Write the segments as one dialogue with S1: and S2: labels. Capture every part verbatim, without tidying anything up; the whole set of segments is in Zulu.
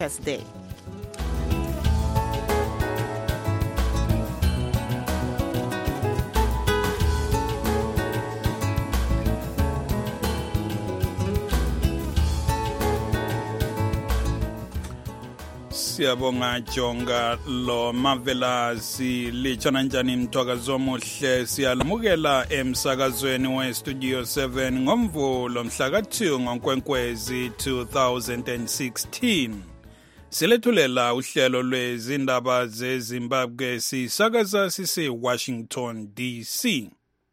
S1: Day.
S2: Siyabonga Jonga lo Marvelous lichana njani mtwakazo omuhle siyalamukela emsakazweni we Studio seven ngomvulo mhla ka two ngoNkwenkwezi two thousand sixteen. Silethulela uhlelo lwezindaba zeZimbabwe sisakaza sise Washington D C.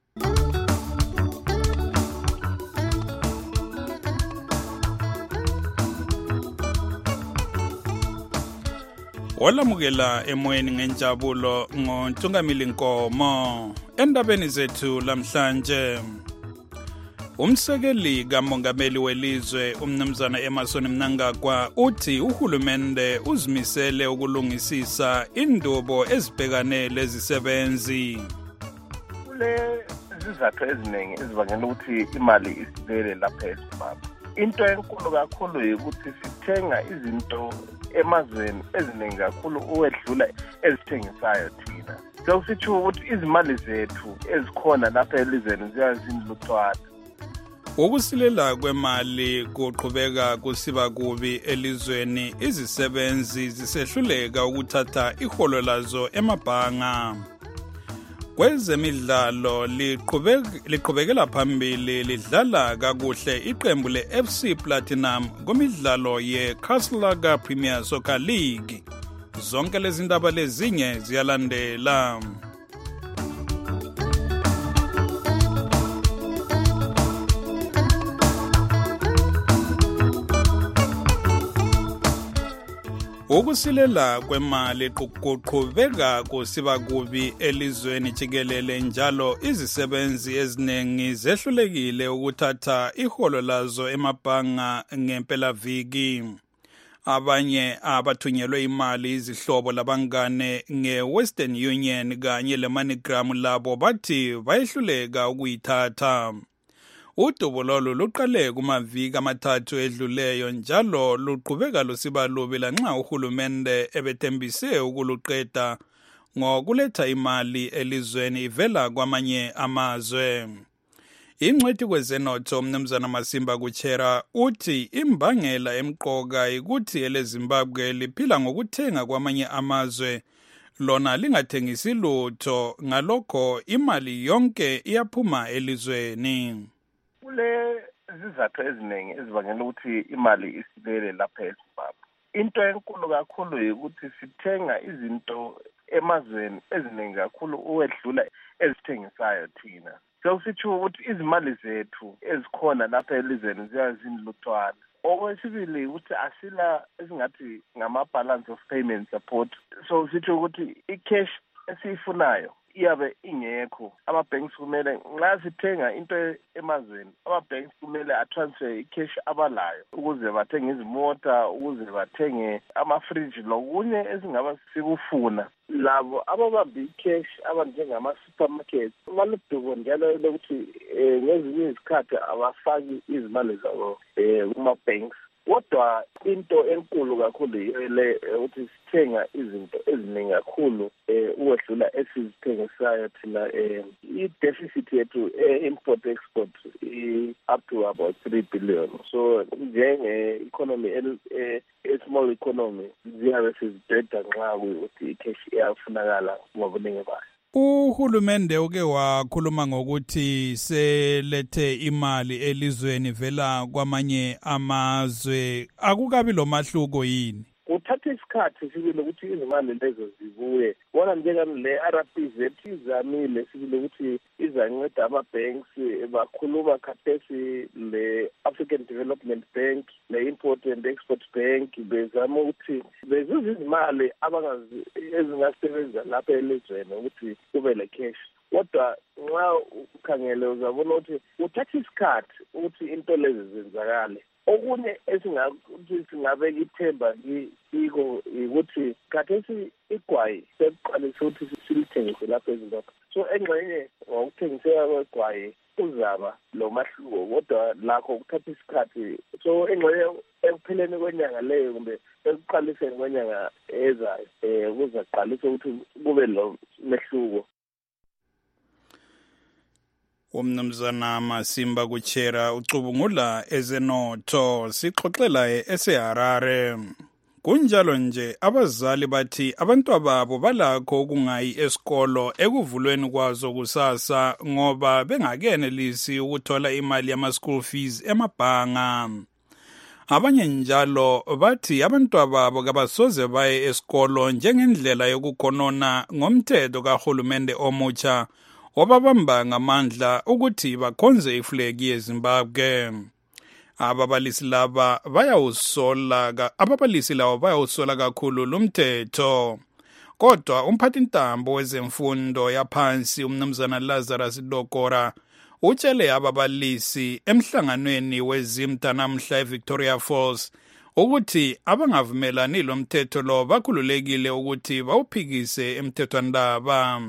S2: Walamukela emoyeni ngenjabulo ngoNtungamili Nkomo endabeni zethu lamhlanje. Umsekeli kamongameli welizwe umnumzana Emmerson Mnangagwa uthi uhulumende uzimisele ukulungisisa indubo ezibhekane lezisebenzi.
S3: Kule zizathu eziningi ezibangela ukuthi imali isibele lapha eZimbabwe. Into enkulu kakhulu ukuthi sithenga izinto emazweni eziningi kakhulu uwedlula ezithengisayo thina. Sokusitsho ukuthi izimali zethu ezikhona lapha elizweni ziyazinluthwana.
S2: Ukusilela kwemali kuqhubeka kusiba kubi elizweni, izisebenzi zisehluleka ukuthatha iholo lazo emabhanga. Kwezemidlalo liqhubekela phambili lidlala kakuhle iqembu le-F C Platinum kumidlalo ye-Castle Premier Soccer League. Zonke lezi ndaba lezinye ziyalandela. Ukusilela kwemali kuqhubeka kusiba kubi elizweni jikelele, njalo izisebenzi eziningi zehlulekile ukuthatha iholo lazo emabhanga ngempelaviki. Abanye abathunyelwe imali izihlobo labangane nge-Western Union kanye le-MoneyGram labo bathi bayehluleka ukuyithatha. Udubo lolu luqale kumaviki amathathu edluleyo njalo luqhubeka lusiba lubi lanxa uhulumende ebethembise ukuluqeda ngokuletha imali elizweni ivela kwamanye amazwe. Ingcwethi kwezenotho umnumzana Masimba Kuchera uthi imbangela emqoka ukuthi eleZimbabwe liphila ngokuthenga kwamanye amazwe lona lingathengisi lutho, ngalokho imali yonke iyaphuma elizweni.
S3: Kule zizathu eziningi ezibangela ukuthi imali isibele lapha eZimbabwe. Into enkulu kakhulu ukuthi sithenga izinto emazweni eziningi kakhulu uwedlula ezithengisayo thina. Sokusitsho ukuthi izimali zethu ezikhona lapha elizweni ziyazinluthwana. Okwesibili ukuthi asila esingathi ngama-balance of payment support. Sokusitsho ukuthi i-cash esiyifunayo iyabe ingekho. Ama-banks kumele nxa sithenga into emazweni, ama-banks kumele atransfer i-cash abalayo ukuze bathenge izimota, ukuze bathenge ama-fridge lokunye esingaba sikufuna. Labo ababambe i-cash abanjengama-supermarket baludubo njalo lokuthi ngezinye izikhathi abafaki izimali zabo kuma-banks. Kodwa into enkulu kakhulu ile ukuthi sithenga izinto eziningi kakhulu uwedlula esizithengisayo thina. I-deficit yethu import export up to about three billion. So njenge-economy, a-small economy, ziyabe sizideda nxa ukuthi i-cash iyafunakala ngobuningi bayo.
S2: Uhulumende uke wakhuluma ngokuthi selethe imali elizweni vela kwamanye amazwe. Akukabi lo mahluko yini?
S3: Kuthatha isikhathi sibile ukuthi izimali lezo zibuye. Bona njengami le-R P Z izamile sibile ukuthi izanceda ama-banks, bakhuluma khathesi le-African Development Bank, le-Import and Export Bank, bezama ukuthi bezuze izimali ezingasebenza lapha elizweni ukuthi kube le-cash. Kodwa nxa ukhangele uzabona ukuthi uthatha isikhathi ukuthi into lezi zenzakale. Okunye esingakuthi singabeka ithemba kiko ukuthi khathesi igwayi sekuqalisa ukuthi silithengise lapha eZimbabwe. So engxenye ngokuthengiseka kwegwayi uzaba lo mahluko kodwa lakho kuthatha isikhathi so engxenye ekupheleni kwenyanga leyo kumbe ekuqaliseni kwenyanga ezayo eh kuza qalisa ukuthi kube lo mehluko.
S2: Umnumzana Masimba Kuchera ucubungula ezenotho sixoxela eseHarare. Kunjalo nje abazali bathi abantwababo balakho ukungayi esikolo ekuvulweni kwazo kusasa ngoba bengakenelisi ukuthola imali yama school fees emabhanga. Abanye njalo bathi abantwababo kabasoze baye esikolo njengendlela yokukhonona ngomthetho kahulumende omutsha obabamba ngamandla ukuthi bakhonze iflegi yeZimbabwe. Ababalisi laba bayawusola ababalisi laba bayawusola kakhulu lumthetho. Kodwa umphathintambo wezemfundo yaphansi umnumzana Lazarus Dokora utshele ababalisi emhlanganweni weZimta namhla eVictoria Falls ukuthi abangavumelani lomthetho lo bakhululekile ukuthi bawuphikise emthethwandaba.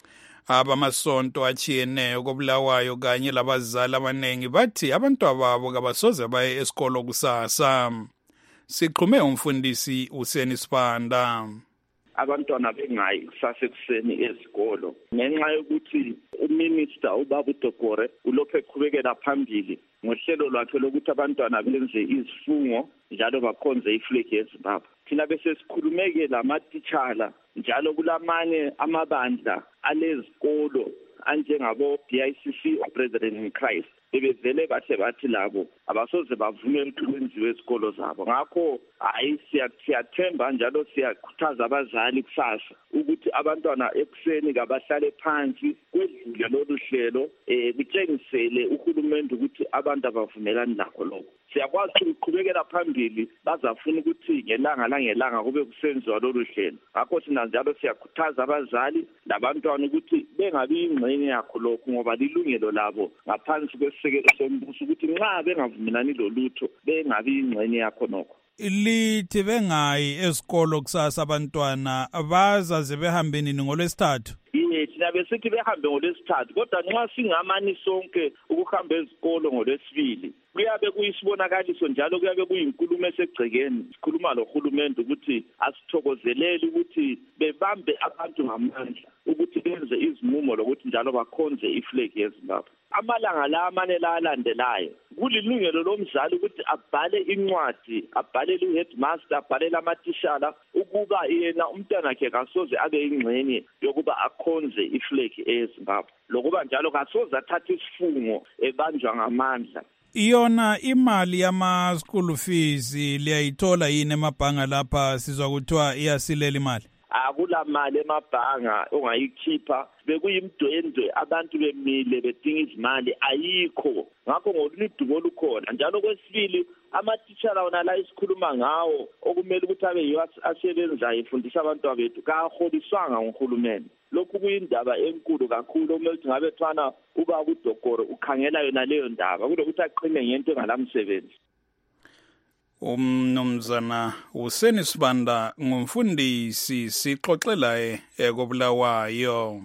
S2: Abamasonto achiyeneyo kobulawayo kanye labazali abanengi bathi abantwababo kabasoze baye esikolo kusasa. Siqhume umfundisi uSeni Sibanda.
S1: Abantwana bengayi kusasa ekuseni ezikolo ngenxa yokuthi uminister uBaba Dokore ulokhu eqhubekela phambili ngohlelo lwakhe lokuthi abantwana benze izifungo njalo bakhonze iflegi yeZimbabwe. Thina bese sikhulumeke lamatitshala njalo kulamanye amabandla alezikolo anjengabo B I C C or Brethren in Christ bebevele bahle bathi labo abasoze bavumele ukuthi kwenziwe ezikolo zabo. Ngakho hayi siyathemba njalo siyakhuthaza abazali kusasa ukuthi abantwana ekuseni kabahlale phansi kwedlule lolu hlelo eh kutshengisele uhulumende ukuthi abantu abavumelani lakho lokho. Siyakwazi ukuqhubekela phambili bazafuna ukuthi ngelanga langelanga kube kusenziwa lolu hlelo. Ngakho thina njalo siyakhuthaza abazali labantwana ukuthi bengabi ingxenye yakho lokho ngoba lilungelo labo ngaphansi kwesisekelo sombuso ukuthi nxa bengavumelani lolutho bengabi ingxenye yakho nokho.
S2: Lithi bengayi esikolo kusasa abantwana bazaze behambe nini ngolwesithathu?
S1: Yini thina besithi behambe ngolwesithathu kodwa nxa singamani sonke ukuhamba ezikolo ngolwesibili kuyabe kuyisibonakaliso njalo kuyabe kuyinkulumo esegcekeni sikhuluma lohulumende ukuthi asithokozelele ukuthi bebambe abantu ngamandla ukuthi benze izinqumo lokuthi njalo bakhonze iflegi yeZimbabwe. Amalanga la amane la alandelayo kulilungelo lomzali ukuthi abhale incwadi abhalele uheadmaster abhalele amatishala ukuba yena umntwana wakhe kasoze abe ingxenye yokuba akhonze iflegi yeZimbabwe lokuba njalo kasoze athathe isifungo ebanjwa ngamandla.
S2: Iyona imali yama school fees liyayithola yini emabhanga lapha sizwa kuthiwa iyasilela imali?
S1: Akula mali emabhanga ongayikhipha bekuyimdwendwe abantu bemile bedinga izimali ayikho. Ngakho ngoludumo olukhona njalo kwesibili amatitshala wona la isikhuluma ngawo okumele ukuthi abe yiwo asebenzayo efundisa abantu bethu kaholiswanga nguhulumende. Lokhu kuyindaba enkulu kakhulu okumele ukuthi ngabe thwana uba uDokoro ukhangela yona leyo ndaba kulokuthi aqine ngento engalamsebenzi.
S2: Umnumzana uSeni Sibanda ngumfundisi sixoxela ekobulawayo.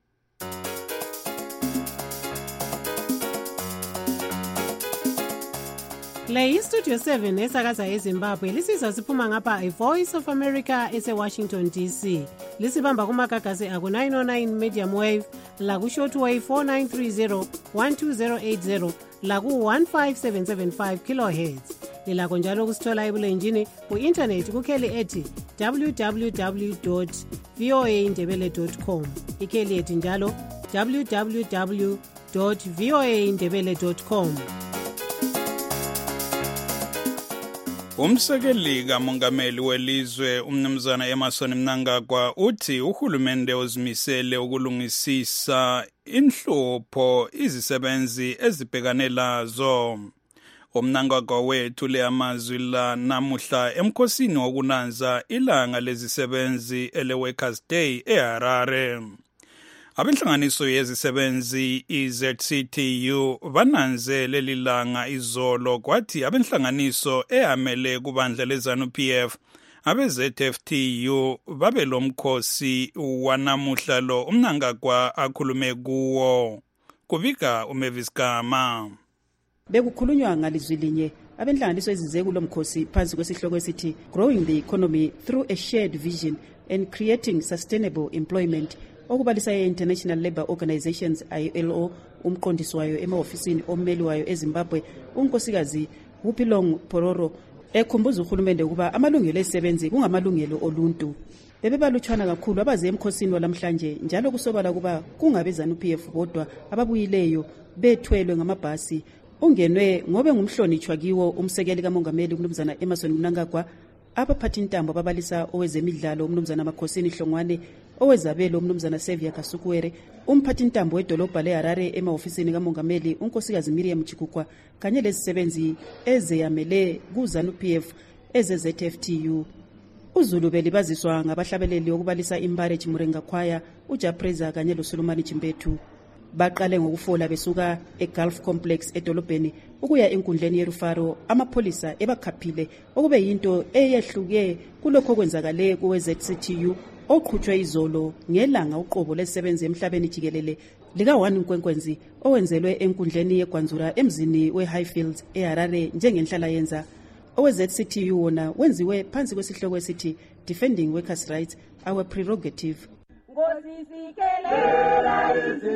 S4: Le iStudio seven esakaza eZimbabwe lisizwa siphuma ngapha iVoice of America eseWashington D C. Lisibamba kumagagasi aku nine oh nine medium wave, laku shortwave four nine three zero one two zero eight zero, laku one five seven seven five kilohertz. Lilakho njalo kusithola ebulenjini ku-internet kukheli ethi w w w dot v o a ndebele dot com. Ikheli ethi njalo w w w dot v o a ndebele dot com.
S2: Umsekeli kamongameli welizwe umnumzana Emmerson Mnangagwa uthi uhulumende uzimisele ukulungisisa inhlupho izisebenzi ezibhekane lazo. Umnangagwa wethu le amazwi la namuhla emkhosini wokunanza ilanga lezisebenzi ele Workers Day eHarare. Abenhlanganiso yezisebenzi i-Z C T U bananze leli langa izolo kwathi abenhlanganiso ehamele kubandla leZANU P F abe-Z F T U babe lomkhosi wanamuhla lo umnangagwa akhulume kuwo. kubika uMavis Gama.
S5: Bekukhulunywa ngalizwi linye abenhlanganiso ezize kulo mkhosi phansi kwesihloko esithi Growing the Economy Through a Shared Vision and Creating Sustainable Employment, okubalisa ye-International Labour Organizations I L O, umqondisi wayo ema-ofisini ommeli wayo eZimbabwe unkosikazi Wupilong Pororo, ekhumbuza uhulumende ukuba amalungelo ezisebenzi kungamalungelo oluntu. Bebebalutshwana kakhulu abaze emkhosini walamhlanje, njalo kusobala kuba kungabe ZANU-P F bodwa ababuyileyo bethwelwe ngamabhasi. Ungenwe ngobe ngumhlonitshwa kiwo umsekeli kamongameli uMnumzana Emmerson Mnangagwa, abaphathintambo babalisa owezemidlalo uMnumzana Makhosini Hlongwane, owezabelo uMnumzana Xavier Kasukuwere, umphathintambo wedolobha leHarare ema-ofisini kamongameli unkosikazi Miriam Chikukwa, kanye lezisebenzi ezeyamele kuZANU-P F eze-Z F T U. UZulu belibaziswa ngabahlabeleli okubalisa Imbare Chimurenga Choir, uJapreza kanye loSulumani Chimbethu. Baqale ngokufola besuka eGulf Complex edolobheni ukuya enkundleni yeRufaro, amapholisa ebakhaphile okube yinto eyehluke kulokho kwenzakale kuwe-Z C T U oqhutshwe izolo ngelanga uqobo lesebenze emhlabeni jikelele lika one Nkwenkwenzi owenzelwe enkundleni yeGwanzura emzini weHighfields eHarare njengenhlala yenza. Owe-Z C T U wona wenziwe phansi kwesihloko esithi Defending Workers' Rights, Our Prerogative.
S6: Ngosisikelela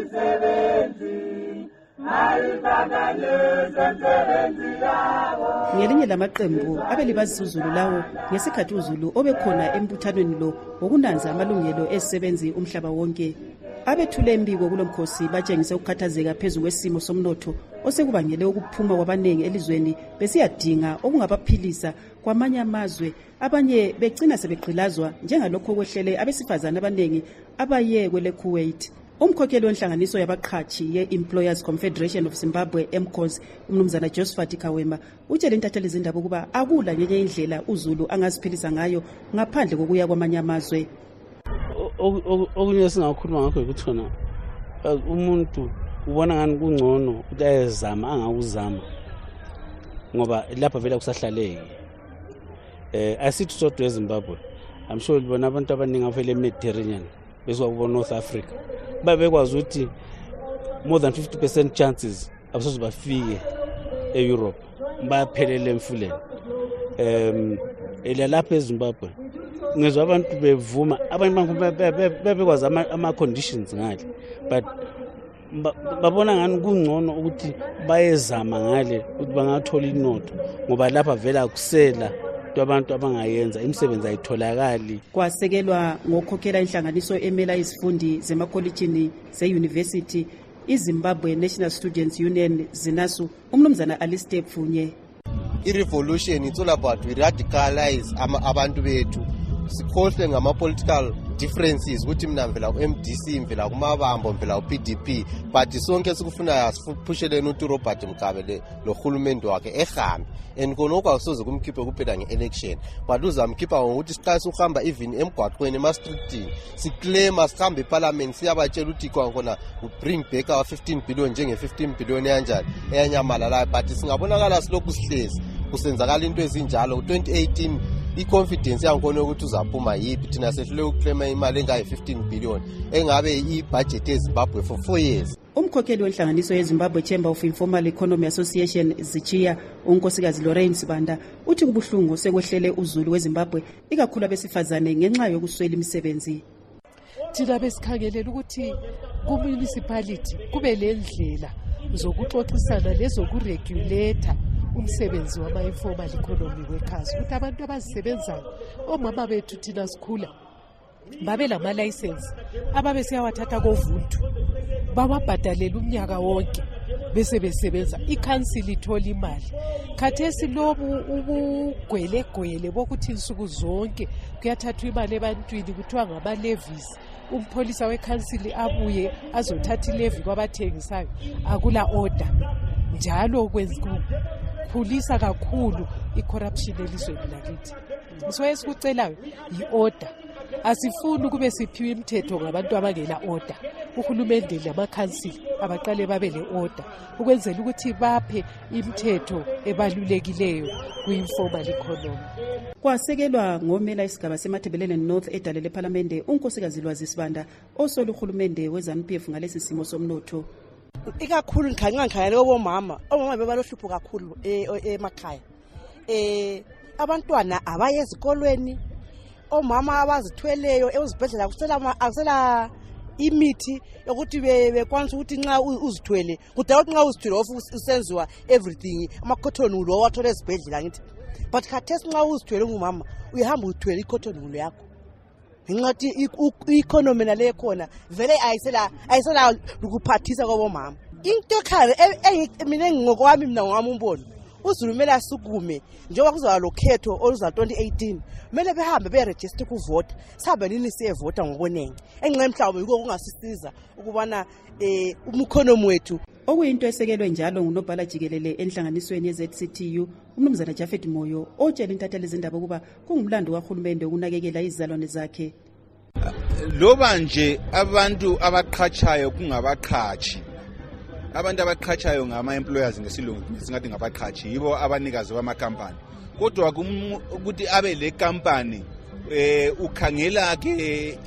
S6: izisebenzi mayibanganyeze imisebenzi yabo.
S5: Ngelinye lamaqembu abelibazisa uZulu lawo ngesikhathi uZulu obekhona embuthanweni lo wokunanza amalungelo ezisebenzi umhlaba wonke. Abethule embiko kulomkhosi batshengise ukukhathazeka phezulu kwesimo somnotho osekubangele ukuphuma kwabanengi elizweni besiyadinga okungabaphilisa kwamanye amazwe, abanye begcina sebegqilazwa njengalokho kwehlele abesifazana abanengi abaye kwele Kuwait. Umkhokheli wenhlanganiso yabaqhatshi ye-Employers Confederation of Zimbabwe M C O Z, uMnumzana Josephat Kawema, utshele intatheli zindaba ukuba akula ngenye indlela uZulu angaziphilisa ngayo ngaphandle kokuya kwamanye amazwe.
S7: Okunye singakhuluma ngakho ukuthi khona umuntu ubona ngani kungcono ukuthi ayezama angakuzama ngoba lapha vele kusahlaleke. Eh asithi sodwa eZimbabwe, I'm sure libona abantu abaningi avele eMediterranean besuka kubo North Africa babekwazi ukuthi more than fifty percent chances abasoze bafike eEurope bayaphelele emfuleni. Em elalapha eZimbabwe ngezwe abantu bevuma abantu bebekwazi ama conditions ngale, but babona ngani kungcono ukuthi bayezama ngale ukuthi bangathola inotho ngoba lapha vela akusela abantu abangayenza imisebenzi ayitholakali.
S5: Kwasekelwa ngokhokhela inhlanganiso emela izifundi zemakolitshini ze-University iZimbabwe National Students Union ZINASU, uMnumzana Alistair Pfunye.
S8: I-revolution it's all about we radicalize abantu bethu, sikhohle ngama-political differences ukuthi mina mvela ku-M D C, mvela kumabambo, mvela ku-P D P, but sonke sikufunayo sipusheleni uthi uRobert Mugabe lo hulumende wakhe ehambe, and konoko akusoze kumkhiphe kuphela nge-election, but uzamkhipha ngokuthi siqalise ukuhamba even emgwaqweni ema-streetini siclaima sihambe eparliament siyabatshela ukuthi khona bring back our fifteen billion njenge-fifteen billion yanjani eyanyamalalayo, but singabonakala silokhu sihlezi kusenzakala into ezinjalo. twenty eighteen i-confidence yankona ukuthi uzaphuma yipi thina sehlule ukuclaima imali engayi-fifteen billion engabe i-budget eZimbabwe for four years.
S5: Umkhokheli wenhlanganiso yeZimbabwe Chamber of Informal Economy Association ZICHIA, unkosikazi Lorraine Sibanda, uthi kubuhlungu sekwehlele uZulu weZimbabwe ikakhulu abesifazane ngenxa yokuswela imisebenzi.
S9: Thina besikhangelela ukuthi ku-municipality kube lendlela zokuxoxisana lezokuregulator umsebenzi wama-informal economy workers, ukuthi abantu abazisebenzayo omama bethu thina sikhula babe lama-license ababe siyawathatha kovuntu bawabhadalela umnyaka wonke bese besebenza, ikhansili ithola imali. Khathesi lobu ubugwelegwele bokuthi insuku zonke kuyathathwa imali ebantwini kuthiwa ngama-levies, umpholisa wekhansili abuye azothatha ilevi kwabathengisayo, akula order, njalo kukhulisa kakhulu i-corruption elizweni lakithi. So esikucelayo yi-order. Asifuni kube siphiwe imithetho ngabantu abangela order. Uhulumende lamakhansili abaqale babe le-order ukwenzela ukuthi baphe imithetho ebalulekileyo kwi-informal economy.
S5: Kwasekelwa ngomela isigaba seMathebeleni North edalele eParliament unkosikazi Lwazi Sibanda osola uhulumende weZANU-P F ngalesi simo somnotho.
S10: ikakhulu ngikhanqa ngikhangele obomama omama bebalohlupho kakhulu emakhaya eh abantwana abaye ezikolweni omama abazithweleyo ezibhedlela kusela akusela imithi yokuthi bekwanisa ukuthi nxa uzithwele kudala ukuthi nxa uzithwele ofu usenziwa everything ama-cotton wool owathola ezibhedlela ngithi but khathesi nxa uzithwele ngumama uyahamba uthwele i-cotton wool yakho ngingathi i-economy nale khona vele ayisela ayisela ukuphathisa kwabomama into ekhaya mina ngokwami mina ngowami umbono uZulu kumele asukume njengoba kuzoba lokhetho oluza twenty eighteen kumele behambe beregister ukuvota sabe nini siyevota ngokwenenge engxe mhlawumbe yiko kungasisiza ukubana eh umkhonomi wethu
S5: okuyinto esekelwe njalo ngunobhala jikelele enhlanganisweni ye-Z C T U umnumzana Jafet Moyo otshela intatheli izindaba kuba kungumlando kahulumende ukunakekela izizalwane zakhe.
S11: Loba nje abantu abaqhatshayo kungabaqhatshi abantu abaqhatshayo ngama-employers ngesilungu singathi ngabaqhatshi yibo abanikazi bamakampani kodwa ukuthi abe le kampani eh ukhangela ke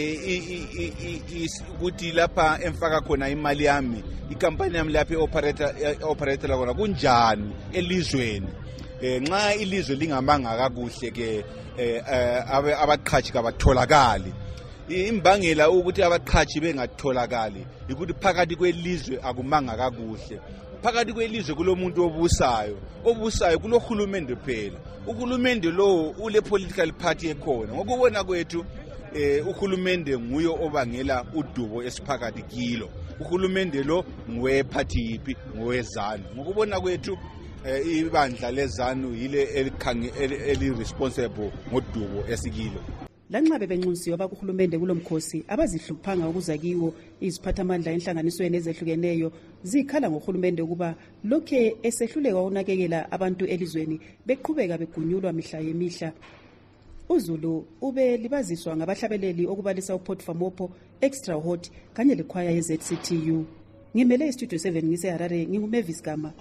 S11: ukuthi lapha emfaka khona imali yami ikampani yami lapha operator operator khona kunjani elizweni eh nxa ilizwe lingamanga kakuhle ke abaqhatshi kabatholakali imbangela ukuthi abaqhatshi bengatholakali ukuthi phakathi kwelizwe akumanga kakuhle phakathi kwelizwe kulomuntu obusayo obusayo kulohulumende phela uhulumende lo ule political party ekhona ngokubona kwethu eh uhulumende nguyo obangela udubo esiphakathi kilo uhulumende lo ngwe party yipi ngowezanu ngokubona kwethu ibandla lezanu yile eli responsible ngodubo esikilo.
S5: Lanxa bebenxusiwe abakuhulumende kulomkhosi abazihluphanga ukuza kiwo iziphathamandla enhlanganisweni ezehlukeneyo zikhala ngohulumende ukuba lokhe esehluleka unakekela abantu elizweni beqhubeka begunyulwa mihla yemihla. uZulu ube libaziswa ngabahlabeleli okubalisa uPort Mopo Extra Hot kanye lekhwaya ye-Z C T U. Ngimele iStudio seven ngise Harare nginguMavis Gama.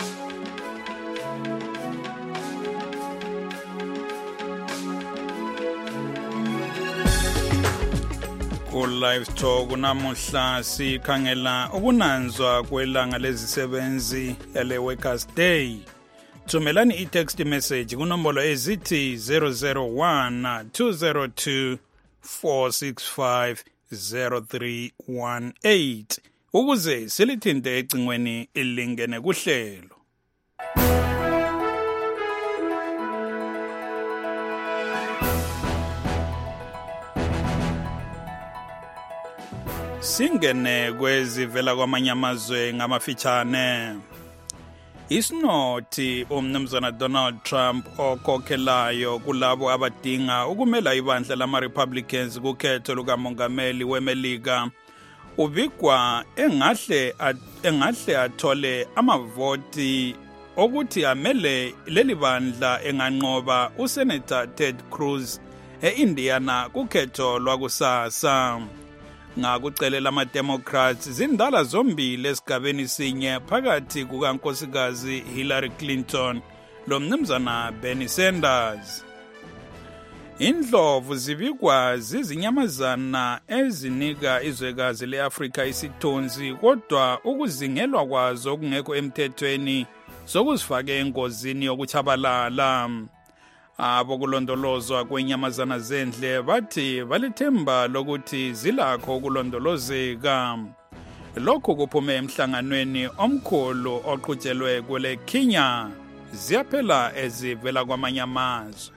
S2: Live Talk namuhla sikhangela ukunanzwa kwelanga lezisebenzi yale Workers Day. Thumelani i-text message kunombolo ezithi zero zero one two zero two four six five zero three one eight ukuze silithinte ecingweni ilingene kuhlelo. Singene kwezivela kwamanye amazwe ngamafitshane. Isinothi umnumzana Donald Trump okhokhelayo kulabo abadinga ukumela ibandla lama-Republicans kukhetho lukamongameli weMelika ubikwa engahle engahle athole amavoti okuthi amele leli bandla enganqoba uSenator Ted Cruz e-Indiana kukhetho lwakusasa. Ngakucelela ama-Democrats zindala zombili esigabeni sinye phakathi kukankosikazi Hillary Clinton lo mnumzana Bernie Sanders. Indlovu zibikwa zizinyamazana ezinika izwekazi le-Afrika isithunzi kodwa ukuzingelwa kwazo okungekho emthethweni sokuzifake engozini yokuchabalala. Abokulondolozwa kwenyamazana zendle bathi balithemba lokuthi zilakho ukulondolozeka. Lokho kuphume emhlanganweni omkhulu oqhutshelwe kwele Kenya ziyaphela ezivela kwamanye amazwe.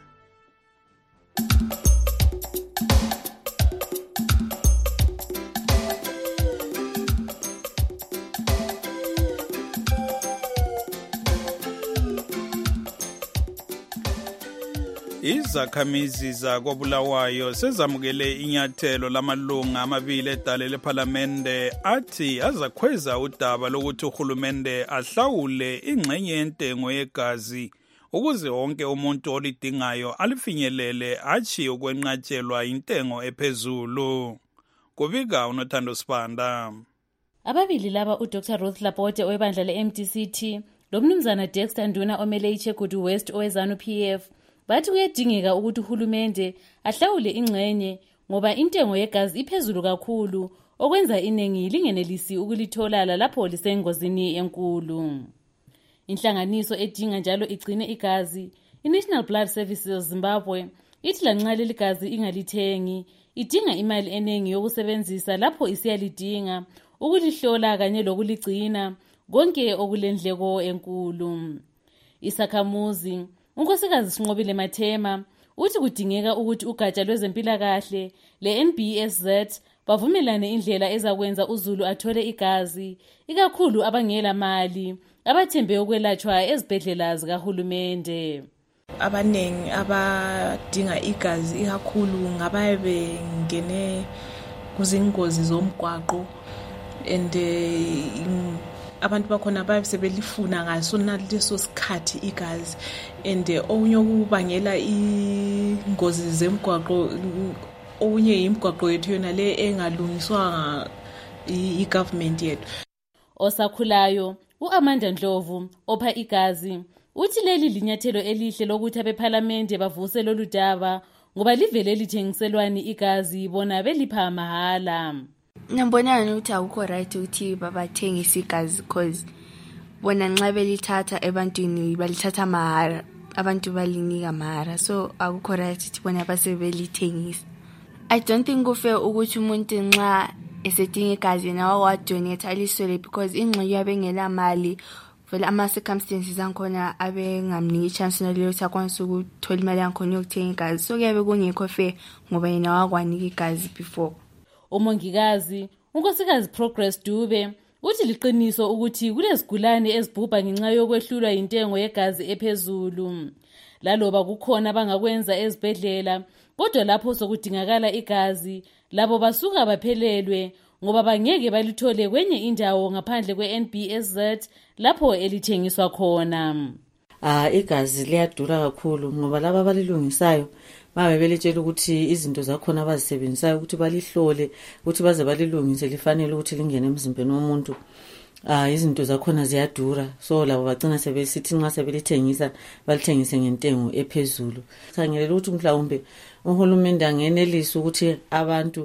S2: Izakhamizi zakoBulawayo sezamukele inyathelo lamalunga amabili edale leParlamente athi azakhweza udaba lokuthi uhulumende ahlawule ingxenye yentengo yegazi ukuze wonke umuntu olidingayo alifinyelele achi ukwenqatshelwa intengo ephezulu. Kubika uNothando Sibanda.
S12: Ababili laba uDr Ruth Lapote owebandla le-M D C T lomnumzana Dexter Nduna omele iChegudu West owezanu P F bathi kuyadingeka ukuthi uhulumende ahlawule ingxenye ngoba intengo yegazi iphezulu kakhulu okwenza iningi lingenelisi ukulithola lapho lisengozini enkulu. Inhlanganiso edinga njalo igcine igazi, iNational Blood Services Zimbabwe, ithi lanxa leli gazi ingalithengi, idinga imali eningi yokusebenzisa lapho isiyalidinga, ukulihlola kanye lokuligcina, konke okulendleko enkulu. Isakhamuzi, unkosikazi Sinqobile Mathema, uthi kudingeka ukuthi ugatsha lwezempilakahle le-N B S Z bavumelane indlela ezakwenza uZulu athole igazi, ikakhulu abangela mali, abathembe ukwelatshwa ezibhedlela zikahulumende.
S13: Abanengi abadinga igazi ikakhulu ngabaye bengene kuzingozi zomgwaqo and uh, abantu bakhona babe sebelifuna ngaso naleso sikhathi igazi and okunye okubangela ingozi zemgwaqo okunye imigwaqo yethu yona le engalungiswa i-government yethu.
S12: Osakhulayo uAmanda Ndlovu opha igazi uthi leli linyathelo elihle lokuthi abephalamende bavuse lolu daba ngoba livele lithengiselwani igazi bona belipha mahala.
S14: Ngibona ukuthi akukho right ukuthi babathengise igazi because bona nxa belithatha ebantwini balithatha mahara, abantu balinika mahara, so akukho right ukuthi bona basebelithengisa. I don't think kufe ukuthi umuntu nxa esedinga igazi nawo wadonate aliswele because ingxenye yabengela mali vele ama circumstances ankhona abengamniki chance naleyo ukuthi akwanise ukuthola imali yankhona yokuthenga igazi, so kuyabe kungekho fair ngoba yena wakwanika igazi before.
S12: Umongikazi unkosikazi Progress Dube uthi liqiniso ukuthi kulezigulane ezibhubha ngenxa yokwehlulwa intengo yegazi ephezulu. Laloba kukhona abangakwenza ezibhedlela, kodwa lapho sokudingakala igazi, labo basuka baphelelwe ngoba bangeke balithole kwenye indawo ngaphandle kwe-N B S Z lapho elithengiswa khona.
S15: Ah, igazi liyadura kakhulu ngoba laba abalilungisayo babe belitshela ukuthi izinto zakhona abazisebenzisayo ukuthi balihlole ukuthi baze balilungise lifanele ukuthi lingene emzimbeni womuntu. Ah, izinto zakhona ziyadura, so labo bagcina sebesithi nxa sebelithengisa balithengise ngentengo ephezulu. Khangelela ukuthi mhlawumbe uhulumende angenelisa ukuthi abantu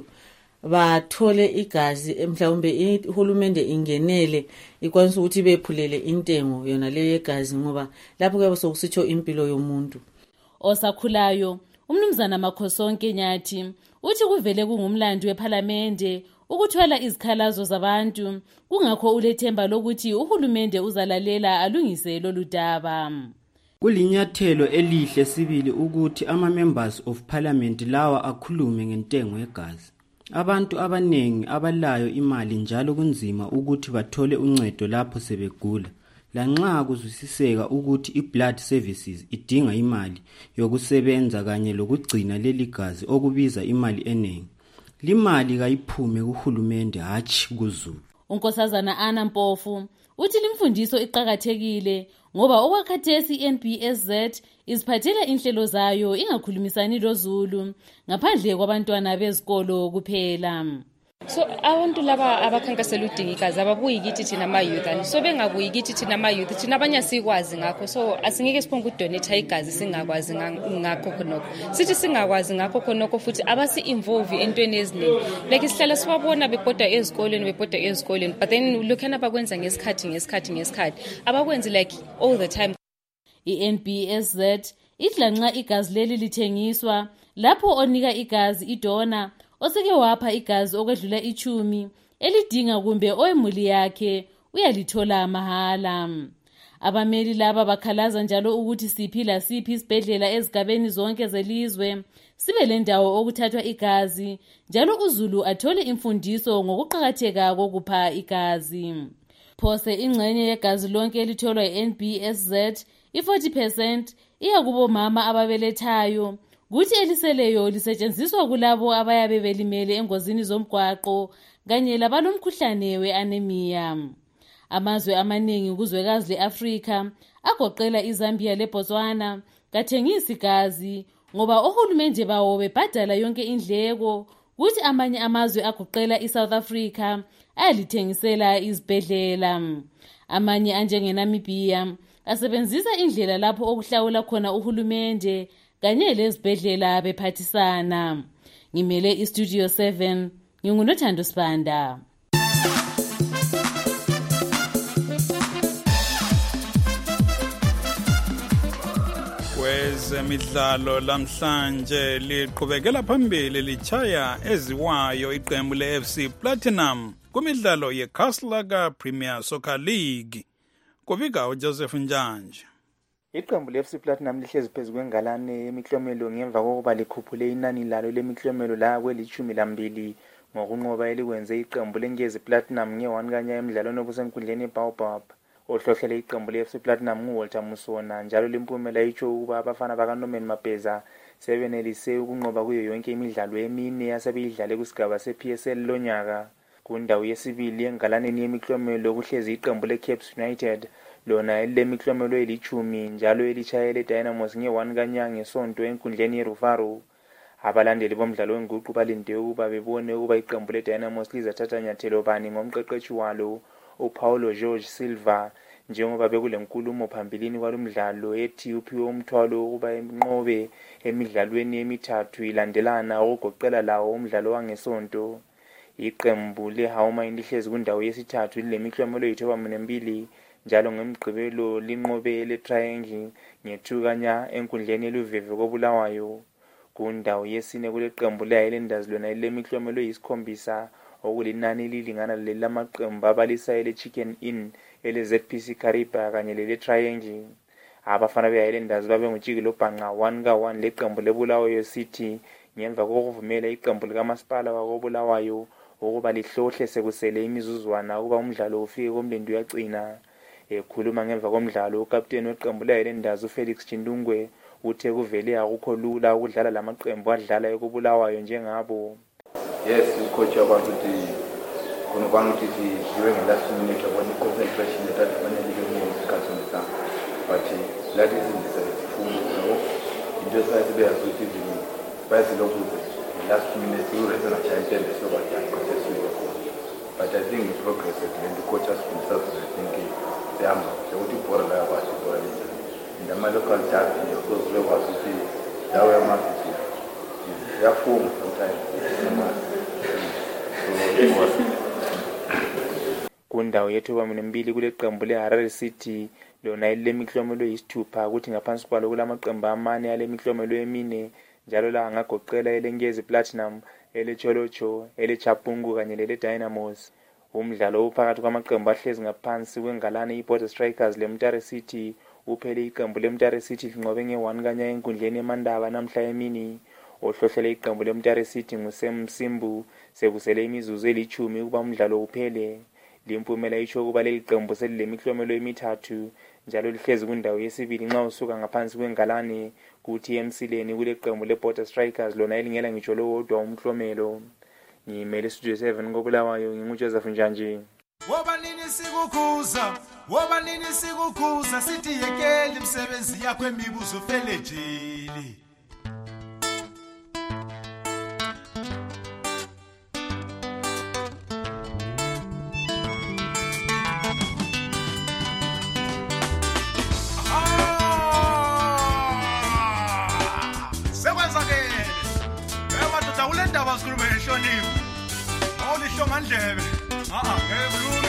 S15: bathole igazi, mhlawumbe uhulumende ingenele ikwanisa ukuthi bephulele intengo yona leyo yegazi ngoba lapho kuyabe sokusitsho impilo yomuntu.
S12: Osakhulayo umnumzana Makhosonke Nyathi uthi kuvele kungumlando wephalamende ukuthwala izikhalazo zabantu, kungakho ulethemba lokuthi uhulumende uzalalela alungise lolu daba.
S16: Kulinyathelo elihle sibili ukuthi ama members of parliament lawa akhulume ngentengo yegazi. Abantu abanengi abalayo imali njalo kunzima ukuthi bathole uncedo lapho sebegula. Lanxa kuzwisiseka ukuthi i-blood services idinga imali yokusebenza kanye lokugcina leli gazi okubiza imali eningi. Limali kayiphume kuhulumende hatshi kuZulu.
S12: Unkosazana Ana Mpofu uthi limfundiso iqhakathekile ngoba okwakhathesi i-N B S Z iziphathela inhlelo zayo ingakhulumisani loZulu ngaphandle kwabantwana bezikolo kuphela.
S17: So abantu laba abakhankasela udinga igazi ababuyi kithi thina ama youth and so bengabuyi kithi thina ama youth thina abanye sikwazi ngakho, so asingeke siphonge udonate igazi singakwazi ngakho khonokho. Sithi singakwazi ngakho khonokho futhi abasi involve entweni eziningi. Like isihlala sibabona bebhoda ezikoleni bebhoda ezikoleni, but then lokhana bakwenza ngesikhathi ngesikhathi ngesikhathi abakwenzi like all the time.
S12: I-N B S Z idla nxa igazi leli lithengiswa lapho onika igazi idona oseke wapha igazi okwedlula ichumi elidinga kumbe oyemuli yakhe uyalithola mahala. Abameli laba bakhalaza njalo ukuthi siphi la siphi isibhedlela ezigabeni zonke zelizwe sibe lendawo okuthathwa igazi njalo uZulu athole imfundiso ngokuqhakatheka kokupha igazi. Phose ingxenye yegazi lonke elitholwa yi-N B S Z i-forty percent iya kubo mama ababelethayo, kuthi eliseleyo lisetshenziswa kulabo abayabe belimele engozini zomgwaqo kanye labalomkhuhlane we-anemia. Amazwe amaningi kuzwekazi le-Afrika agoqela iZambia leBotswana kathengisi igazi ngoba ohulumende bawo bebhadala yonke indleko, kuthi amanye amazwe agoqela iSouth Africa ayalithengisela izibhedlela. Amanye anjengeNamibia asebenzisa indlela lapho okuhlawula khona uhulumende kanye lezibhedlela bephathisana. Ngimele iStudio seven ngingunothando Sibanda.
S2: Kwezemidlalo lamhlanje liqhubekela phambili lichaya eziwayo iqembu le-F C Platinum kumidlalo ye-Castle Premier Soccer League. Kubika uJoseph Njanje.
S18: Iqembu le-F C Platinum lihlezi phezu kwengalane yemiklomelo ngemva kokuba likhuphule inani lalo lemiklomelo la kwelithumi lambili ngokunqoba elikwenze iqembu leNgezi Platinum nge-one kanya emidlalweni obusenkundleni eBaobab. Ohlohlele iqembu le-F C Platinum nguWalter Musona njalo lempumela itsho ukuba abafana bakaNorman Mapeza sebenelise ukunqoba kuyo yonke imidlalo emine yasebeyidlale kusigaba se-P S L lonyaka. Kundawo yesibili engalaneni yemiklomelo kuhlezi iqembu le-Caps United lona elilemiklomelo elithumi njalo elitshayele Dynamos nge-one kanya ngesonto enkundleni yeRufaro. Abalandeli bomdlalo wenguqu balinde ukuba bebone ukuba iqembu le-Dynamos lizathatha nyathelo bani ngomqeqeshi walo uPaulo Jorge Silva njengoba bekule nkulumo phambilini kwalomdlalo ethi uphiwe umthwalo ukuba enqobe emidlalweni emithathu ilandelana okugoqela lawo umdlalo wangesonto. Iqembu leHauma lihlezi kundawo yesithathu lilemiklomelo eyithoba mbili njalo ngemgqibelo linqobe le-Triangle nge-two kanya enkundleni eluveve koBulawayo. Kundawo yesine kuleqembu le-Highlanders lona lilemiklomelo eyisikhombisa okulinani lilingana leli lamaqembu abalisayo le-Chicken Inn ele-Z P C Kariba kanye lele-Triangle. Abafana be-Highlanders babe ngutshikilo bhanqa one ka one leqembu leBulawayo City ngemva kokuvumela iqembu likamasipala wakoBulawayo ukuba lihlohle sekusele imizuzwana ukuba umdlalo ufike komlindi uyagcina. Ekhuluma ngemva komdlalo ukapteni weqembu le-Highlanders uFelix Chindungwe uthe kuvele akukho lula ukudlala lamaqembu adlala ekoBulawayo njengabo.
S19: Yes, coach about the kunokwana ukuthi siwe ngelast minute abone concentration that fanele ngesikhathi somdlalo. But that is in the full no into sayibe yazuthi bayizilokhu last minute you reason a chance and so what I process you. But I think the progress and the coaches themselves I think they are they want to pour la base for it. In the local chat in the close level was to see that we are marketing. They are form sometimes.
S18: Kundawo yethoba mbili kuleqembu leHarare City lona ilemiklomelo yisithupha ukuthi ngaphansi kwalo kulamaqembu amane alemiklomelo emine njalo la ngagoqela eleNgezi Platinum, eleCholocho, eleChapungu kanye leleDynamos. Umdlalo uphakathi kwamaqembu ahlezi ngaphansi kwengalane iBorder Strikers leMtare City uphele iqembu leMtare City linqobe nge-one kanya enkundleni eMandaba namhla emini. Ohlohlele iqembu leMtare City nguSam Msimbu sekusele imizuzu elithumi ukuba umdlalo uphele. Limpumela itsho ukuba leli qembu selilemiklomelo emithathu njalo lihlezi kundawo yesibili nxa usuka ngaphansi kwengalane kuthi emsileni kule qembu leBorder Strikers lona elingela ngitsho lowodwa umklomelo. Ngimele Studio seven koBulawayo nginguJoseph Njanje.
S20: Woba nini sikukhuza, woba nini sikukhuza sithi yekeli imsebenzi yakho emibuzo fele jeli. Shoniwe awulisho mandlebe a a ngekulunge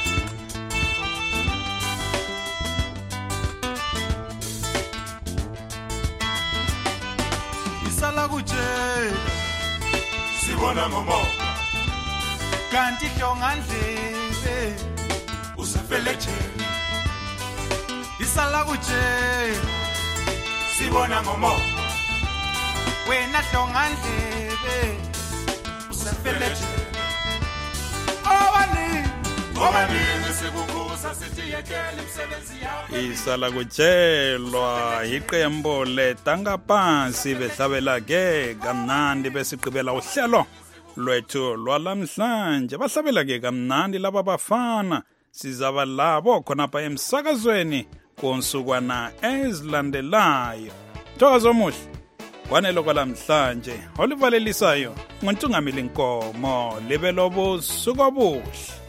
S20: isala kuje sibona ngomo kanti hlongandlebe usafeleje isala kuje sibona ngomo wena hlongandlebe
S2: isala kutshelwa iqembu letangaphansi behlabela ke kamnandi besigqibela uhlelo lwethu lwalamhlanje. Bahlabela ke kamnandi laba bafana sizaba labo khonapha emsakazweni konsukwana ezilandelayo. Thokoza omuhle kwanelo kwalamhlanje olivalelisayo ngontungamili nkomo libe lobusuku obuhle.